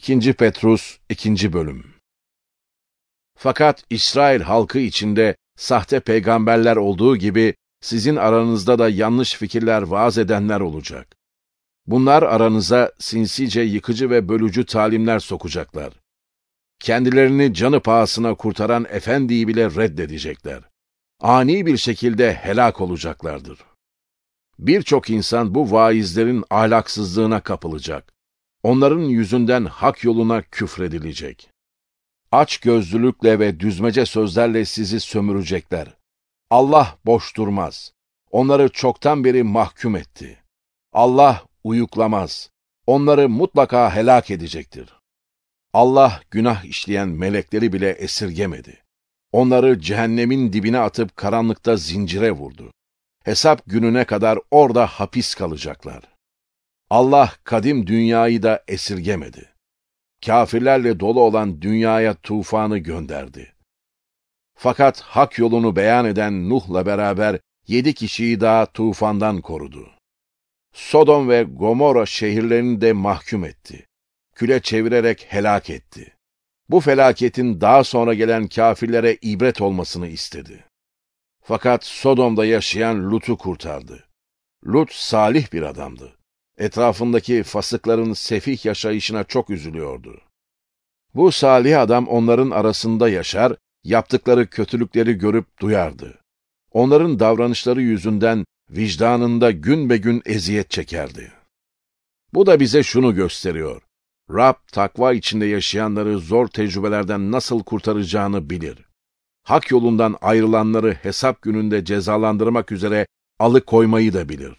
2. Petrus 2. Bölüm. Fakat İsrail halkı içinde sahte peygamberler olduğu gibi sizin aranızda da yanlış fikirler vaaz edenler olacak. Bunlar aranıza sinsice yıkıcı ve bölücü talimler sokacaklar. Kendilerini canı pahasına kurtaran efendiyi bile reddedecekler. Ani bir şekilde helak olacaklardır. Birçok insan bu vaizlerin ahlaksızlığına kapılacak. Onların yüzünden hak yoluna küfredilecek. Açgözlülükle ve düzmece sözlerle sizi sömürecekler. Allah boş durmaz. Onları çoktan beri mahkum etti. Allah uyuklamaz. Onları mutlaka helak edecektir. Allah günah işleyen melekleri bile esirgemedi. Onları cehennemin dibine atıp karanlıkta zincire vurdu. Hesap gününe kadar orada hapis kalacaklar. Allah kadim dünyayı da esirgemedi. Kâfirlerle dolu olan dünyaya tufanı gönderdi. Fakat hak yolunu beyan eden Nuh'la beraber 7 kişiyi daha tufandan korudu. Sodom ve Gomorra şehirlerini de mahkum etti. Küle çevirerek helak etti. Bu felaketin daha sonra gelen kâfirlere ibret olmasını istedi. Fakat Sodom'da yaşayan Lut'u kurtardı. Lut salih bir adamdı. Etrafındaki fasıkların sefih yaşayışına çok üzülüyordu. Bu salih adam onların arasında yaşar, yaptıkları kötülükleri görüp duyardı. Onların davranışları yüzünden vicdanında gün be gün eziyet çekerdi. Bu da bize şunu gösteriyor. Rab, takva içinde yaşayanları zor tecrübelerden nasıl kurtaracağını bilir. Hak yolundan ayrılanları hesap gününde cezalandırmak üzere alıkoymayı da bilir.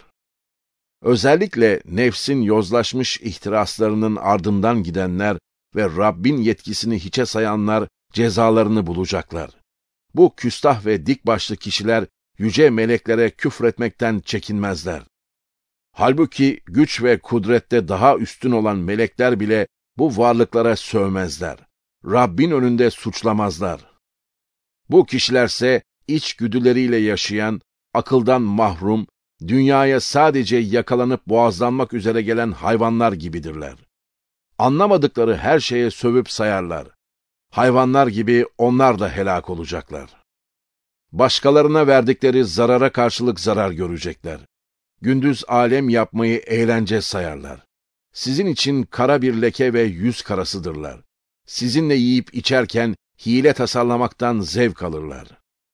Özellikle nefsin yozlaşmış ihtiraslarının ardından gidenler ve Rabbin yetkisini hiçe sayanlar cezalarını bulacaklar. Bu küstah ve dikbaşlı kişiler yüce meleklere küfretmekten çekinmezler. Halbuki güç ve kudrette daha üstün olan melekler bile bu varlıklara sövmezler. Rabbin önünde suçlamazlar. Bu kişilerse içgüdüleriyle yaşayan, akıldan mahrum, dünyaya sadece yakalanıp boğazlanmak üzere gelen hayvanlar gibidirler. Anlamadıkları her şeye sövüp sayarlar. Hayvanlar gibi onlar da helak olacaklar. Başkalarına verdikleri zarara karşılık zarar görecekler. Gündüz alem yapmayı eğlence sayarlar. Sizin için kara bir leke ve yüz karasıdırlar. Sizinle yiyip içerken hile tasarlamaktan zevk alırlar.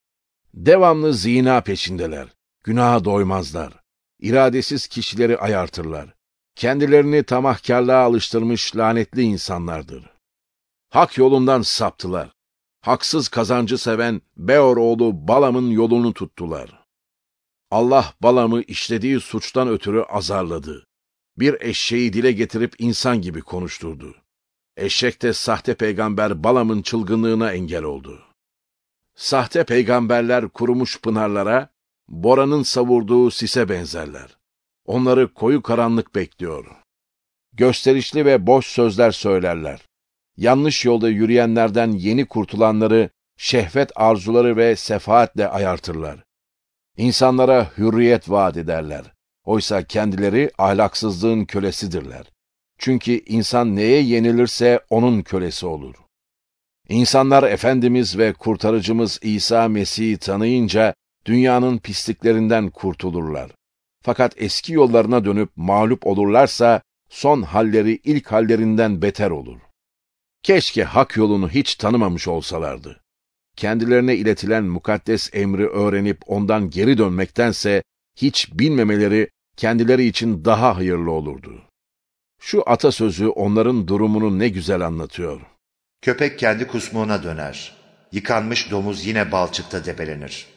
Devamlı zina peşindeler. Günaha doymazlar. İradesiz kişileri ayartırlar. Kendilerini tamahkârlığa alıştırmış lanetli insanlardır. Hak yolundan saptılar. Haksız kazancı seven Beor oğlu Balam'ın yolunu tuttular. Allah Balam'ı işlediği suçtan ötürü azarladı. Bir eşeği dile getirip insan gibi konuşturdu. Eşek de sahte peygamber Balam'ın çılgınlığına engel oldu. Sahte peygamberler kurumuş pınarlara, boranın savurduğu sise benzerler. Onları koyu karanlık bekliyor. Gösterişli ve boş sözler söylerler. Yanlış yolda yürüyenlerden yeni kurtulanları şehvet arzuları ve sefaatle ayartırlar. İnsanlara hürriyet vaat ederler. Oysa kendileri ahlaksızlığın kölesidirler. Çünkü insan neye yenilirse onun kölesi olur. İnsanlar Efendimiz ve Kurtarıcımız İsa Mesih'i tanıyınca dünyanın pisliklerinden kurtulurlar. Fakat eski yollarına dönüp mağlup olurlarsa son halleri ilk hallerinden beter olur. Keşke hak yolunu hiç tanımamış olsalardı. Kendilerine iletilen mukaddes emri öğrenip ondan geri dönmektense hiç bilmemeleri kendileri için daha hayırlı olurdu. Şu atasözü onların durumunu ne güzel anlatıyor. Köpek kendi kusmuğuna döner. Yıkanmış domuz yine balçıkta debelenir.